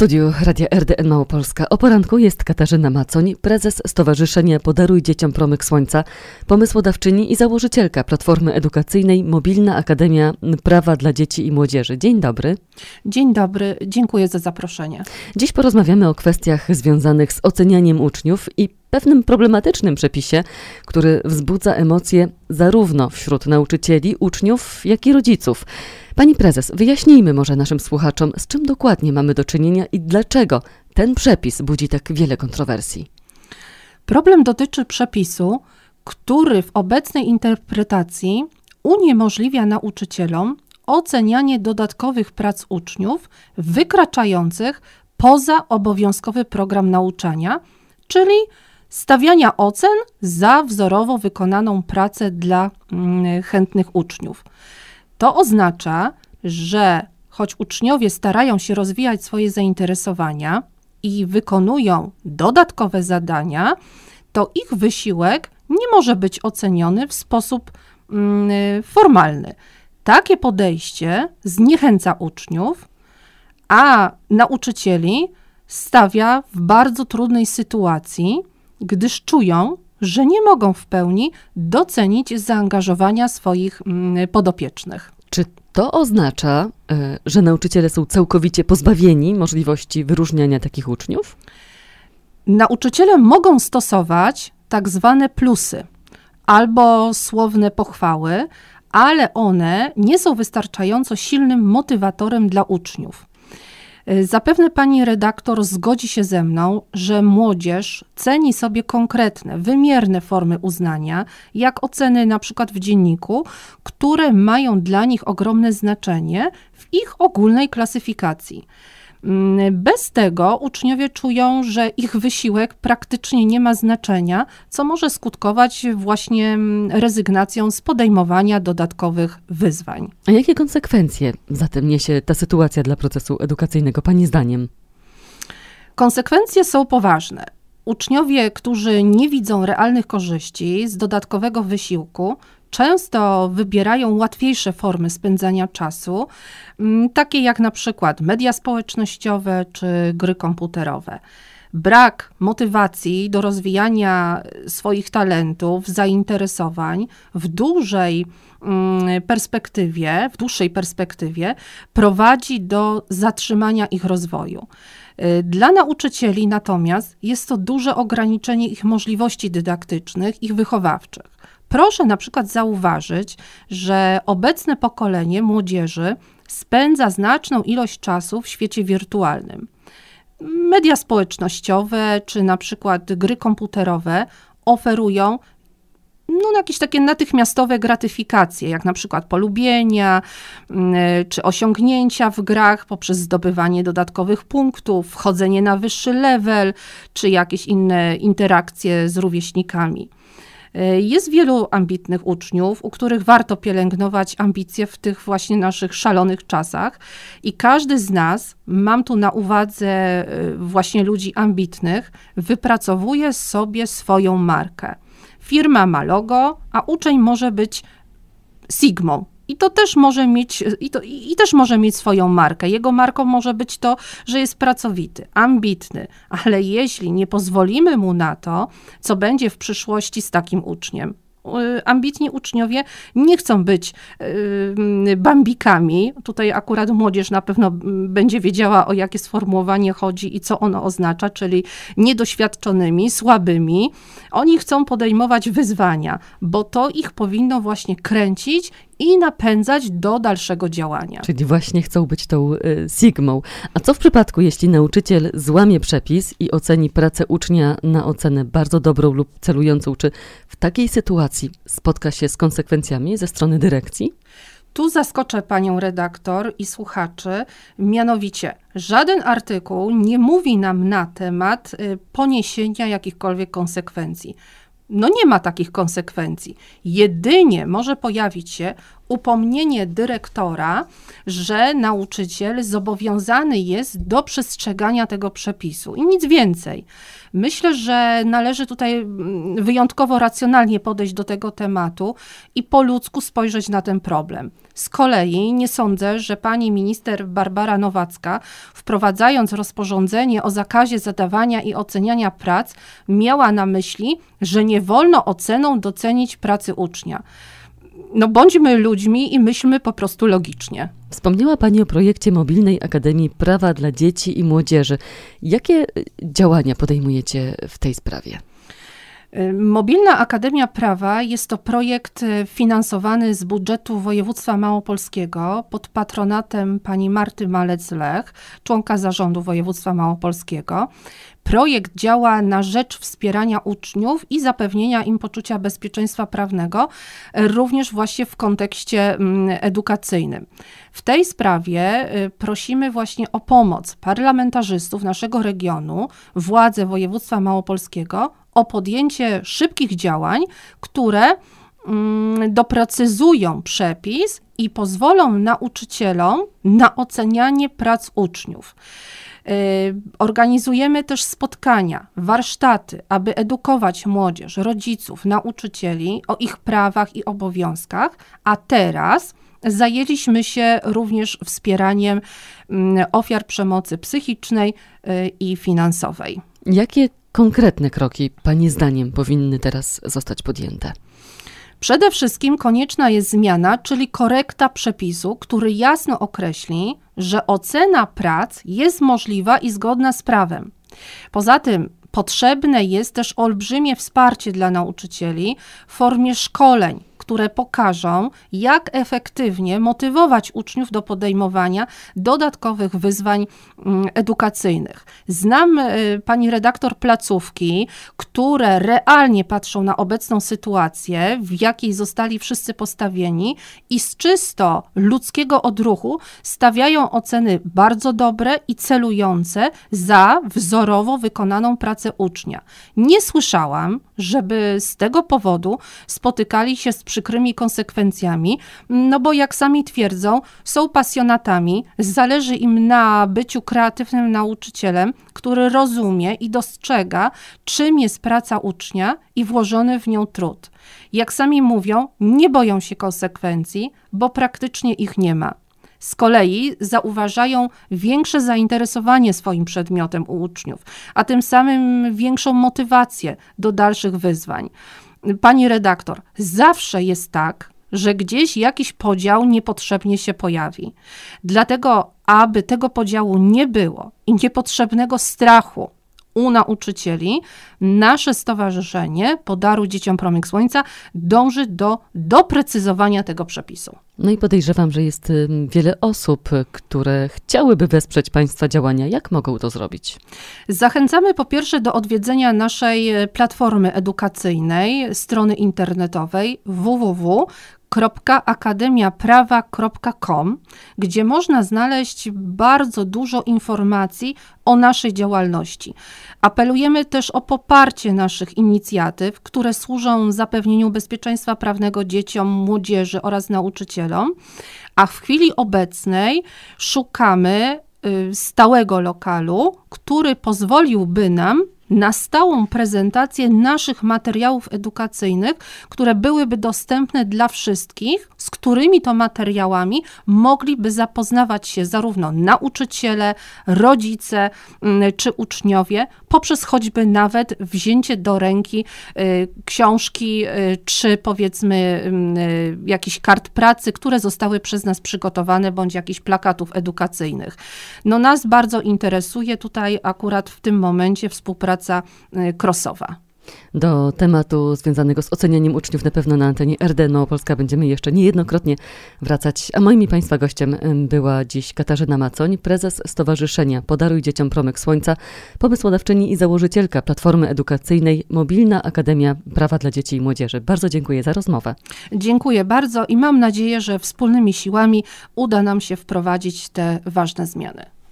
studiu Radia RDN Małopolska o poranku jest Katarzyna Macoń, prezes Stowarzyszenia Podaruj Dzieciom Promyk Słońca, pomysłodawczyni i założycielka Platformy Edukacyjnej Mobilna Akademia Prawa dla Dzieci i Młodzieży. Dzień dobry. Dzień dobry, dziękuję za zaproszenie. Dziś porozmawiamy o kwestiach związanych z ocenianiem uczniów i pewnym problematycznym przepisie, który wzbudza emocje zarówno wśród nauczycieli, uczniów, jak i rodziców. Pani prezes, wyjaśnijmy może naszym słuchaczom, z czym dokładnie mamy do czynienia i dlaczego ten przepis budzi tak wiele kontrowersji. Problem dotyczy przepisu, który w obecnej interpretacji uniemożliwia nauczycielom ocenianie dodatkowych prac uczniów wykraczających poza obowiązkowy program nauczania, czyli stawiania ocen za wzorowo wykonaną pracę dla chętnych uczniów. To oznacza, że choć uczniowie starają się rozwijać swoje zainteresowania i wykonują dodatkowe zadania, to ich wysiłek nie może być oceniony w sposób formalny. Takie podejście zniechęca uczniów, a nauczycieli stawia w bardzo trudnej sytuacji, gdyż czują, że nie mogą w pełni docenić zaangażowania swoich podopiecznych. Czy to oznacza, że nauczyciele są całkowicie pozbawieni możliwości wyróżniania takich uczniów? Nauczyciele mogą stosować tak zwane plusy albo słowne pochwały, ale one nie są wystarczająco silnym motywatorem dla uczniów. Zapewne pani redaktor zgodzi się ze mną, że młodzież ceni sobie konkretne, wymierne formy uznania, jak oceny na przykład w dzienniku, które mają dla nich ogromne znaczenie w ich ogólnej klasyfikacji. Bez tego uczniowie czują, że ich wysiłek praktycznie nie ma znaczenia, co może skutkować właśnie rezygnacją z podejmowania dodatkowych wyzwań. A jakie konsekwencje zatem niesie ta sytuacja dla procesu edukacyjnego, pani zdaniem? Konsekwencje są poważne. Uczniowie, którzy nie widzą realnych korzyści z dodatkowego wysiłku, często wybierają łatwiejsze formy spędzania czasu, takie jak na przykład media społecznościowe czy gry komputerowe. Brak motywacji do rozwijania swoich talentów, zainteresowań w dłuższej perspektywie prowadzi do zatrzymania ich rozwoju. Dla nauczycieli natomiast jest to duże ograniczenie ich możliwości dydaktycznych, ich wychowawczych. Proszę na przykład zauważyć, że obecne pokolenie młodzieży spędza znaczną ilość czasu w świecie wirtualnym. Media społecznościowe czy na przykład gry komputerowe oferują jakieś takie natychmiastowe gratyfikacje, jak na przykład polubienia czy osiągnięcia w grach poprzez zdobywanie dodatkowych punktów, wchodzenie na wyższy level czy jakieś inne interakcje z rówieśnikami. Jest wielu ambitnych uczniów, u których warto pielęgnować ambicje w tych właśnie naszych szalonych czasach i każdy z nas, mam tu na uwadze właśnie ludzi ambitnych, wypracowuje sobie swoją markę. Firma ma logo, a uczeń może być Sigmą. I to też może mieć swoją markę. Jego marką może być to, że jest pracowity, ambitny, ale jeśli nie pozwolimy mu na to, co będzie w przyszłości z takim uczniem? Ambitni uczniowie nie chcą być bambikami. Tutaj akurat młodzież na pewno będzie wiedziała, o jakie sformułowanie chodzi i co ono oznacza, czyli niedoświadczonymi, słabymi. Oni chcą podejmować wyzwania, bo to ich powinno właśnie kręcić i napędzać do dalszego działania. Czyli właśnie chcą być tą Sigmą. A co w przypadku, jeśli nauczyciel złamie przepis i oceni pracę ucznia na ocenę bardzo dobrą lub celującą? Czy w takiej sytuacji spotka się z konsekwencjami ze strony dyrekcji? Tu zaskoczę panią redaktor i słuchaczy, mianowicie żaden artykuł nie mówi nam na temat poniesienia jakichkolwiek konsekwencji. Nie ma takich konsekwencji. Jedynie może pojawić się upomnienie dyrektora, że nauczyciel zobowiązany jest do przestrzegania tego przepisu i nic więcej. Myślę, że należy tutaj wyjątkowo racjonalnie podejść do tego tematu i po ludzku spojrzeć na ten problem. Z kolei nie sądzę, że pani minister Barbara Nowacka, wprowadzając rozporządzenie o zakazie zadawania i oceniania prac, miała na myśli, że nie wolno oceną docenić pracy ucznia. No bądźmy ludźmi i myślmy po prostu logicznie. Wspomniała Pani o projekcie Mobilnej Akademii Prawa dla Dzieci i Młodzieży. Jakie działania podejmujecie w tej sprawie? Mobilna Akademia Prawa jest to projekt finansowany z budżetu województwa małopolskiego pod patronatem pani Marty Malec-Lech, członka zarządu województwa małopolskiego. Projekt działa na rzecz wspierania uczniów i zapewnienia im poczucia bezpieczeństwa prawnego, również właśnie w kontekście edukacyjnym. W tej sprawie prosimy właśnie o pomoc parlamentarzystów naszego regionu, władze województwa małopolskiego, o podjęcie szybkich działań, które doprecyzują przepis i pozwolą nauczycielom na ocenianie prac uczniów. Organizujemy też spotkania, warsztaty, aby edukować młodzież, rodziców, nauczycieli o ich prawach i obowiązkach, a teraz zajęliśmy się również wspieraniem ofiar przemocy psychicznej i finansowej. Jakie konkretne kroki Pani zdaniem powinny teraz zostać podjęte? Przede wszystkim konieczna jest zmiana, czyli korekta przepisu, który jasno określi, że ocena prac jest możliwa i zgodna z prawem. Poza tym potrzebne jest też olbrzymie wsparcie dla nauczycieli w formie szkoleń, które pokażą, jak efektywnie motywować uczniów do podejmowania dodatkowych wyzwań edukacyjnych. Znam pani redaktor placówki, które realnie patrzą na obecną sytuację, w jakiej zostali wszyscy postawieni i z czysto ludzkiego odruchu stawiają oceny bardzo dobre i celujące za wzorowo wykonaną pracę ucznia. Nie słyszałam, żeby z tego powodu spotykali się z przykrymi konsekwencjami, no bo jak sami twierdzą, są pasjonatami, zależy im na byciu kreatywnym nauczycielem, który rozumie i dostrzega, czym jest praca ucznia i włożony w nią trud. Jak sami mówią, nie boją się konsekwencji, bo praktycznie ich nie ma. Z kolei zauważają większe zainteresowanie swoim przedmiotem u uczniów, a tym samym większą motywację do dalszych wyzwań. Pani redaktor, zawsze jest tak, że gdzieś jakiś podział niepotrzebnie się pojawi. Dlatego, aby tego podziału nie było i niepotrzebnego strachu u nauczycieli, nasze stowarzyszenie Podaruj Dzieciom Promyk Słońca dąży do doprecyzowania tego przepisu. No i podejrzewam, że jest wiele osób, które chciałyby wesprzeć Państwa działania. Jak mogą to zrobić? Zachęcamy po pierwsze do odwiedzenia naszej platformy edukacyjnej, strony internetowej www.akademiaprawa.com, gdzie można znaleźć bardzo dużo informacji o naszej działalności. Apelujemy też o poparcie naszych inicjatyw, które służą zapewnieniu bezpieczeństwa prawnego dzieciom, młodzieży oraz nauczycielom, a w chwili obecnej szukamy stałego lokalu, który pozwoliłby nam na stałą prezentację naszych materiałów edukacyjnych, które byłyby dostępne dla wszystkich, z którymi to materiałami mogliby zapoznawać się zarówno nauczyciele, rodzice czy uczniowie, poprzez choćby nawet wzięcie do ręki książki czy powiedzmy jakichś kart pracy, które zostały przez nas przygotowane, bądź jakichś plakatów edukacyjnych. No nas bardzo interesuje tutaj akurat w tym momencie współpraca crossowa. Do tematu związanego z ocenianiem uczniów na pewno na antenie RDN Małopolska będziemy jeszcze niejednokrotnie wracać. A moim i Państwa gościem była dziś Katarzyna Macoń, prezes Stowarzyszenia Podaruj Dzieciom Promyk Słońca, pomysłodawczyni i założycielka Platformy Edukacyjnej Mobilna Akademia Prawa dla Dzieci i Młodzieży. Bardzo dziękuję za rozmowę. Dziękuję bardzo i mam nadzieję, że wspólnymi siłami uda nam się wprowadzić te ważne zmiany.